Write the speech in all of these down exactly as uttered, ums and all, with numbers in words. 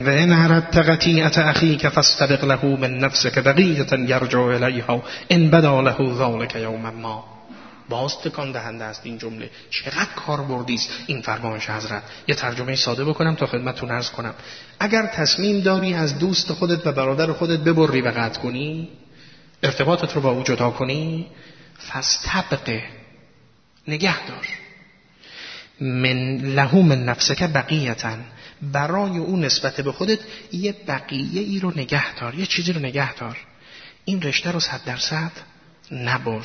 و ان اردت قطیعة اخیک فاستبق له من نفسک بقیة یرجع الیها ان بدا له ذلک یوما ما. باز تکان دهنده است این جمله. چقدر کاربردی است این فرمایش حضرت. یه ترجمه ساده بکنم تا خدمتتون عرض کنم. اگر تصمیم داری از دوست خودت و برادر خودت ببری و قطع کنی، ارتباطت رو با او جدا کنی، فاستبق، نگه دار، من له من نفسک بقیتن، برای او نسبت به خودت یه بقیه ای رو نگه دار، یه چیزی رو نگه دار. این رشته رو صد درصد نبر.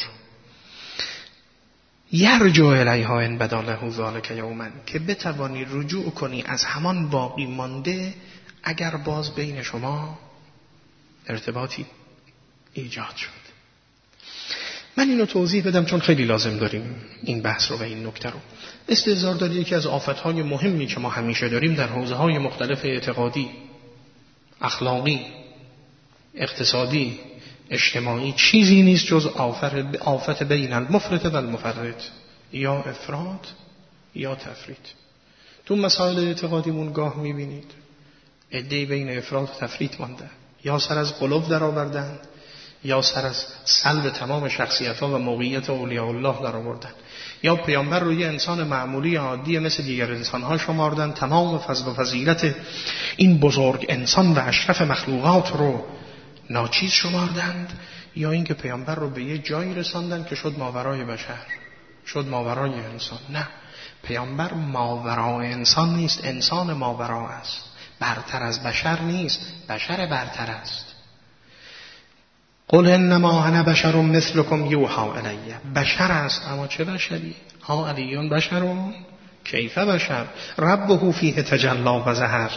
یرجع الیها ان بدا له ذلک یوما، که بتوانی رجوع کنی از همان باقی مانده اگر باز بین شما ارتباطی ایجاد شد. من اینو توضیح بدم چون خیلی لازم داریم این بحث رو و این نکته رو. استحضار داری یکی از آفتهای مهمی که ما همیشه داریم در حوزه‌های مختلف اعتقادی، اخلاقی، اقتصادی، اجتماعی، چیزی نیست جز آفت بین المفرط و المفرط، یا افراط یا تفریط. تو مسائل اعتقادیمون گاه میبینید عده‌ای بین افراط و تفریط مانده، یا سر از قلوب در آوردن یا سر از سلب تمام شخصیت‌ها و موقعیت اولیاء الله در آوردن، یا پیامبر رو یه انسان معمولی عادی مثل دیگر انسان‌ها شماردن، تمام فضل و فضیلت این بزرگ انسان و اشرف مخلوقات رو ناچیز شماردند، یا اینکه پیامبر رو به یه جایی رساندن که شد ماورای بشر، شد ماورای انسان. نه، پیامبر ماورای انسان نیست، انسان ماورا است، برتر از بشر نیست، بشر برتر است. قل انما انا بشر مثلکم یوحی الی، بشر است اما چه بشری؟ ها علیون بشرون کیف بشر ربه فیه تجلا و ظهر.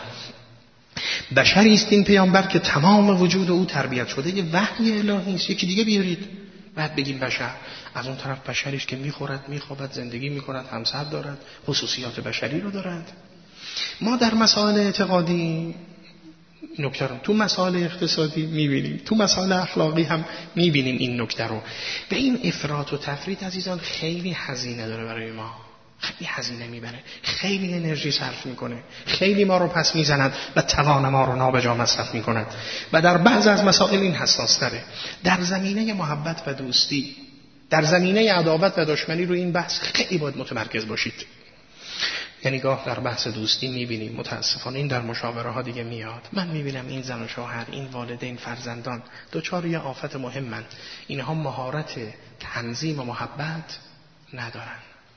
بشری است این پیامبر که تمام وجود او تربیت شده، یه وحی الهی است. یکی دیگه بیارید بعد بگیم بشر. از اون طرف بشری است که میخورد، میخوابد، زندگی میکند، همسر دارد، خصوصیات بشری رو دارد. ما در مسائل اعتقادی نکته رو، تو مسائل اقتصادی میبینیم، تو مسائل اخلاقی هم میبینیم این نکته رو. و این افراط و تفریط عزیزان خیلی هزینه داره برای ما، خیلی هزینه میبره، خیلی انرژی صرف میکنه، خیلی ما رو پس میزند و توان ما رو نابجا مصرف میکند. و در بعض از مسائل این حساس تره. در زمینه محبت و دوستی، در زمینه عداوت و دشمنی رو این بحث خیلی باید متمرکز باشید. یعنی گاه در بحث دوستی میبینیم متاسفانه این در مشاوره ها دیگه میاد، من میبینم این زن و شوهر، این والدین، فرزندان دوچار یه آفت مهمن. اینها مهارت تنظیم و محبت ندارن.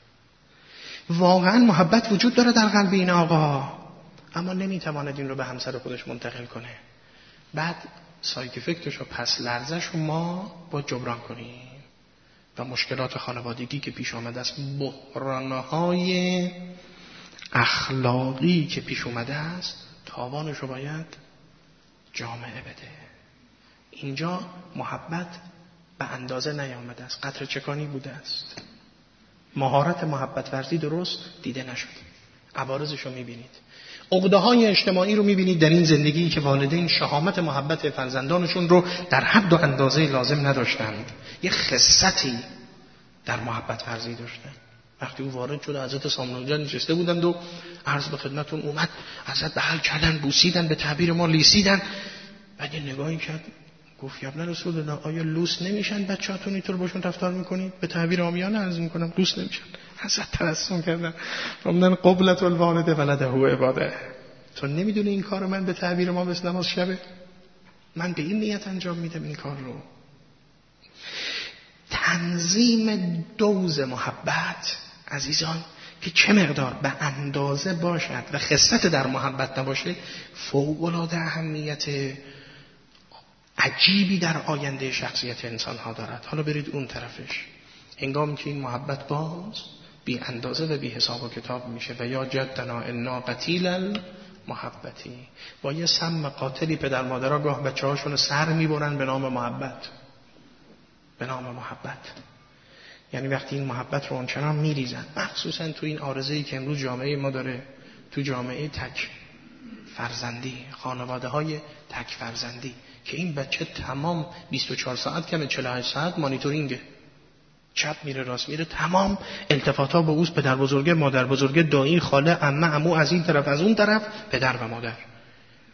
واقعا محبت وجود داره در قلب این آقا، اما نمیتواند این رو به همسر خودش منتقل کنه. بعد سایت افکتش و پس لرزش رو ما با جبران کنیم و مشکلات خانوادگی که پیش آمده است، بحرانهای اخلاقی که پیش اومده است، تاوانش رو باید جامعه بده. اینجا محبت به اندازه نیامده است، قطره چکانی بوده است. مهارت محبت ورزی درست دیده نشد. عوارضش رو میبینید. عقده‌های اجتماعی رو میبینید در این زندگی که والدین شهامت محبت فرزندانشون رو در حد و اندازه لازم نداشتند. یه خصتی در محبت ورزی داشتن. وقتی او وارد شد حضرت سامنون جان نشسته بودند و عرض به خدمتون اومد، حضرت بغل کردن، بوسیدن، به تعبیر ما لیسیدن. بعد یه نگاهی کرد گفت یا ابن رسول الله آیا لوس نمیشن بچه‌هاتون اینطور باشون رفتار میکنید؟ به تعبیر عامیانه عرض میکنم لوس نمیشن. حضرت تبسم کردن فرمودن قبلت الوالد ولده عباده. تو نمیدونی این کار من به تعبیر ما مثل نماز شبه؟ من به این نیت انجام میدم این کار رو. تنظیم دوز محبت عزیزان که چه مقدار به اندازه باشد و خصلت در محبت نباشه، فوق‌العاده اهمیت عجیبی در آینده شخصیت انسان ها دارد. حالا برید اون طرفش، هنگامی که این محبت باز بی اندازه و بی حساب و کتاب میشه. و یا جدنا انا قتیل المحبتی، با یه سم قاتلی پدر مادرها گاه بچه هاشون سر میبرن به نام محبت، به نام محبت. یعنی وقتی این محبت رو اونچنان میریزن، مخصوصا تو این عارضه‌ای که امروز جامعه ما داره، تو جامعه تک فرزندی، خانواده های تک فرزندی، که این بچه تمام بیست و چهار ساعت کمه چهل و هشت ساعت مانیتورینگه، چپ میره راست میره، تمام التفاتا با اوست، پدر بزرگه، مادر بزرگه، دایی، خاله، عمه، عمو، از این طرف از اون طرف، پدر و مادر.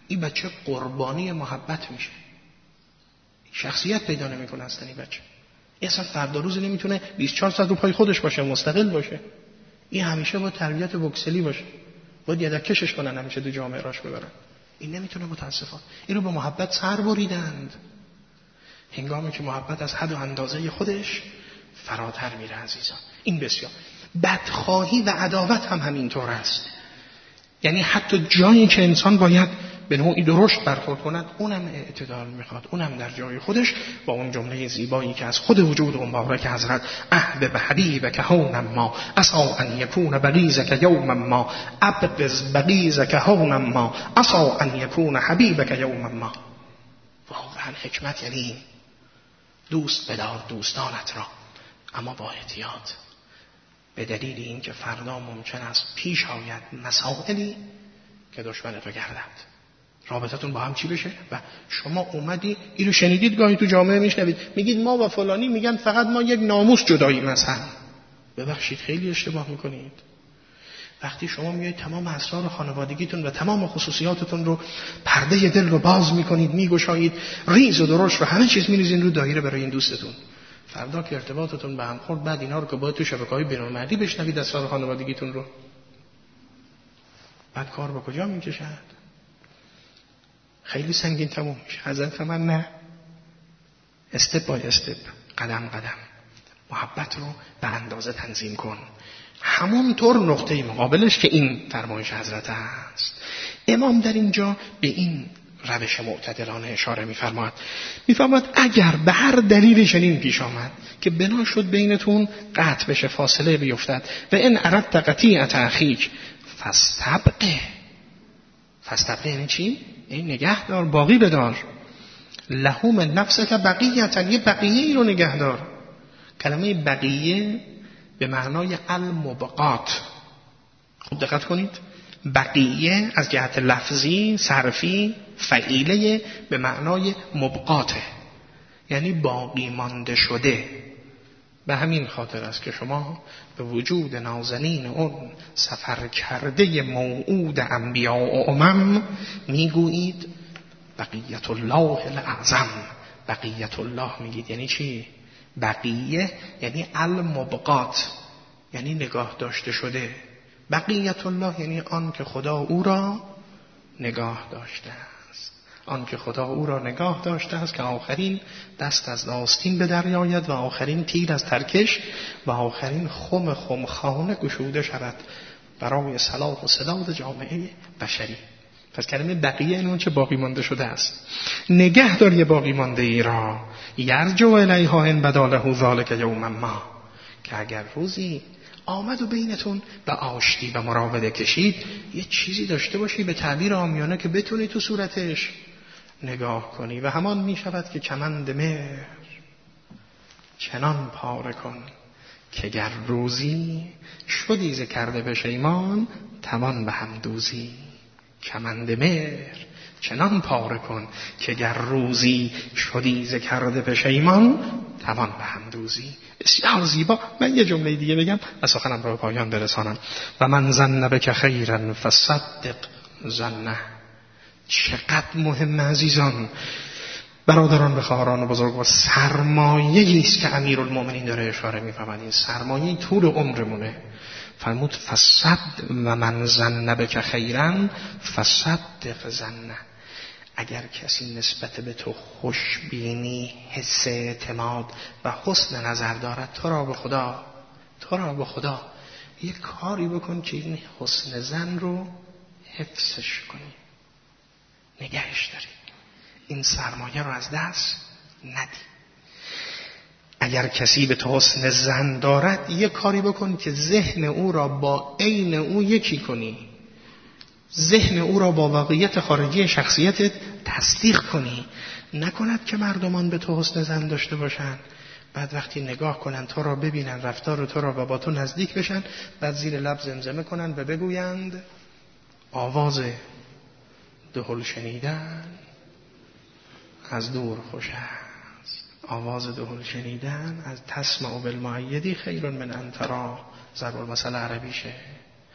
این بچه قربانی محبت میشه، شخصیت پیدا نمیکنه اصلا. این بچه این اصلا فردا روزی نمیتونه بیست و چهار ساعت رو پای خودش باشه، مستقل باشه. این همیشه با تربیت بوکسلی باشه، باید یدکشش کنن، همیشه تو جامعه راش ببرن. این نمیتونه متاسفانه. این رو به محبت سر بریدند. هنگامی که محبت از حد و اندازه خودش فراتر میره عزیزان. این بسیار بدخواهی و عداوت هم همینطور است. یعنی حتی جایی که انسان باید به نوعی درشت برخورد کند، اونم اعتدال میخواد، اونم در جای خودش، با اون جمله زیبایی که از خود وجود مبارک حضرت احبب حبیبک هونا ما عسى ان یکون بغیضک یوما ما ابغض بغیضک هونا ما عسى ان یکون حبیبک یوما ما. واقعا حکمت یعنی این. دوست بدار دوستانت را، اما با احتیاط، به دلیل این که فردا ممکن است پیش آید مسائلی که دشمن تو گردد، رابطتون با هم چی بشه. و شما اومدی اینو شنیدید، گاهی تو جامعه میشنوید میگید ما و فلانی میگن فقط ما یک ناموس جداییم از هم. ببخشید خیلی اشتباه میکنید. وقتی شما میایید تمام اسرار خانوادگیتون و تمام خصوصیاتتون رو، پرده دل رو باز میکنید، میگشایید، ریز و درشت و همه چیز میریزین رو دایره برای این دوستتون، فردا که ارتباطتون به هم خورد، بعد اینا رو که باید تو شبکه‌های بین‌المللی بشنوید اسرار خانوادگیتون رو، بعد کار به کجا میکشد؟ خیلی سنگین تموم میشه. حضرت من نه، استپ بای استپ، قدم قدم محبت رو به اندازه تنظیم کن. همونطور نقطه مقابلش که این فرمایش حضرت است. امام در اینجا به این روش معتدلانه اشاره می‌فرماید. می‌فرماید اگر به هر دلیل چنین پیش آمد که بنا شد بینتون قطع بشه، فاصله بیفتد، و ان اردت قطیعة اخیک فاستبقه. فاستبقه یعنی چی؟ این نگه دار، باقی بدار. لهم نفسک بقیة، یه بقیه ای رو نگه دار. کلمه بقیه به معنای المبقات. خوب دقت کنید، بقیه از جهت لفظی صرفی فعیله به معنای مبقاته، یعنی باقی مانده شده. به همین خاطر است که شما به وجود نازنین اون سفر کرده موعود انبیاء و امم میگویید بقیت الله الاعظم. بقیت الله میگید یعنی چی؟ بقیه یعنی المبقات، یعنی نگاه داشته شده. بقیت الله یعنی آن که خدا او را نگاه داشته است، آن که خدا او را نگاه داشته است که آخرین دست از آستین به دریاید و آخرین تیر از ترکش و آخرین خم خمخانه گشوده شود برای صلاح و سداد جامعه بشری. پس کلمه بقیه این اون چه باقی مانده شده است. نگه دار یه باقی مانده ای را، یرجو الیها ان بداله ذلک یوما ما، که اگر روزی آمد و بینتون به آشتی و مراوده کشید، یه چیزی داشته باشی به تعبیر عامیانه که بتونی تو صورتش نگاه کنی. و همان می شود که کمند مهر چنان پاره کن که گر روزی شدی ز کرده پشیمان توان به هم دوزی. کمند مهر چنان پاره کن که گر روزی شدی ز کرده پشیمان توان به هم دوزی. بسیار زیبا. من یه جمله دیگه بگم و سخنم را به پایان برسانم. و من ظن بک خیرا فصدق ظنه. چقدر مهم عزیزان، برادران و خواهران و بزرگوار، سرمایه‌ای است که امیرالمومنین داره اشاره می‌فرماید. این سرمایه طول عمرمونه. فرمود فصد و من ظن بک خیرا فصدق ظنه. اگر کسی نسبت به تو خوشبینی، حس اعتماد و حسن نظر دارد، تو را به خدا تو را به خدا یک کاری بکن که این حسن زن رو حفظش کنی، نگهش داری، این سرمایه رو از دست ندی. اگر کسی به تو حسن زن دارد، یک کاری بکن که ذهن او را با عین او یکی کنی، ذهن او را با واقعیت خارجی شخصیتت تصدیق کنی. نکند که مردمان به تو حسن زن داشته باشن، بعد وقتی نگاه کنن تو را ببینن، رفتار تو را و با تو نزدیک بشن، بعد زیر لب زمزمه کنن و بگویند آواز دهل شنیدن از دور خوش است. آواز دهل شنیدن از تسمع بالمؤیدی خیر من ان ترا، ضرب المثل عربیشه.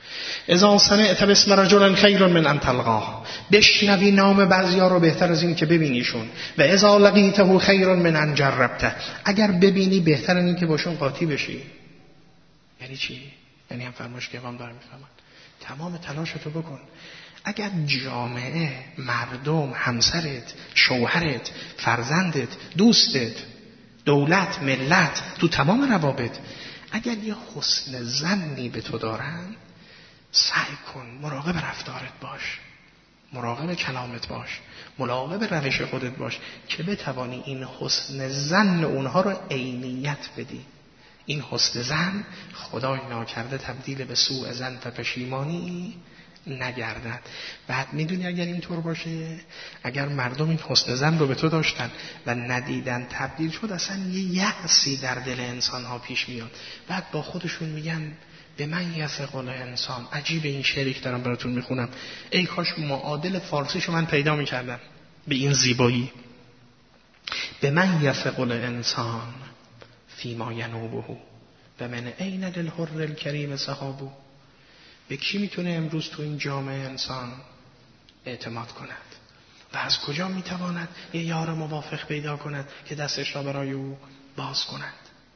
اذا سمعت باسم رجل خیر من ان تلقاه، بشنوی نام بعضیا رو بهتر از این که ببینیشون. و اذا لقیته خیر من ان جربته، اگر ببینی بهتر از این که باشون قاطی بشی. یعنی چی؟ یعنی هم فرمایش که امام داره میفهمن تمام تلاشتو بکن. اگر جامعه، مردم، همسرت، شوهرت، فرزندت، دوستت، دولت، ملت، تو تمام روابط اگر یه حسن ظنی به تو دارن، سعی کن مراقب رفتارت باش، مراقب کلامت باش، مراقب روش خودت باش که بتوانی این حسن ظن اونها رو عینیت بدی. این حسن ظن خدای ناکرده تبدیل به سوء ظن و پشیمانی نگردد. بعد میدونی اگر اینطور باشه، اگر مردم این حسن ظن رو به تو داشتن و ندیدن تبدیل شد، اصلا یه یأسی در دل انسان ها پیش میاد. بعد با خودشون میگن به من یثق الانسان. عجیب این شعری که دارم براتون میخونم، ای کاش معادل فارسیشو من پیدا میکردم به این زیبایی. به من یثق الانسان فیما ینوبه و من عین للحر الکریم صحابو. به کی میتونه امروز تو این جامعه انسان اعتماد کند و از کجا میتواند یه یار موافق پیدا کند که دستش را برای او باز کند؟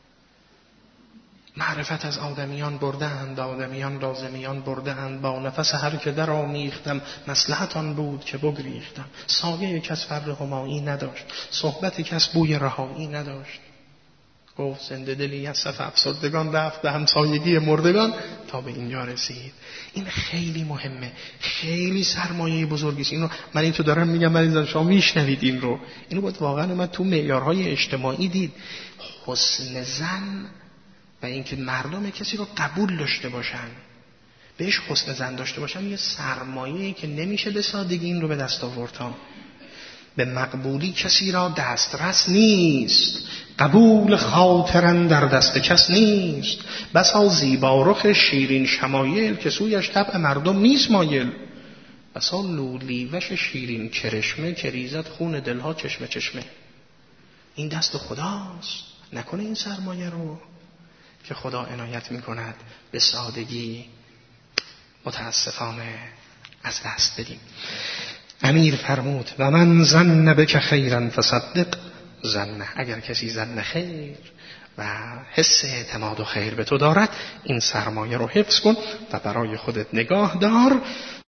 معرفت از آدمیان برده‌اند، آدمیان لازمیان برده‌اند. با نفس هر که در آمیختم، مصلحت آن بود که بگریختم. سایه کس فر همایی نداشت، صحبت کس بوی رهایی نداشت. گفت زنده دلی از صف افسردگان رفت به همسایگی مردگان تا به اینجا رسید. این خیلی مهمه، خیلی سرمایه بزرگی است. اینو من این تو دارم میگم، ولی شما میشنوید این رو. اینو باید واقعا من تو معیارهای اجتماعی دید. حسن ظن و اینکه مردم کسی رو قبول داشته باشن، بهش حسن ظن داشته باشن، یه سرمایه‌ای که نمیشه به سادگی این رو به دست آورد. به مقبولی کسی را دسترس نیست، قبول خاطرن در دست کس نیست. بسا زیبارخ شیرین شمایل که سویش طبع مردم نیست مایل. بسا لولیوش شیرین کرشمه که ریزد خون دلها چشمه چشمه. این دست خداست، نکنه این سرمایه رو که خدا عنایت میکند به سادگی متاسفانه از دست بدیم. امیر فرمود و من ظن بک خیرا فصدق ظنه. اگر کسی ظن خیر و حس اعتماد و خیر به تو دارد، این سرمایه رو حفظ کن و برای خودت نگاه دار.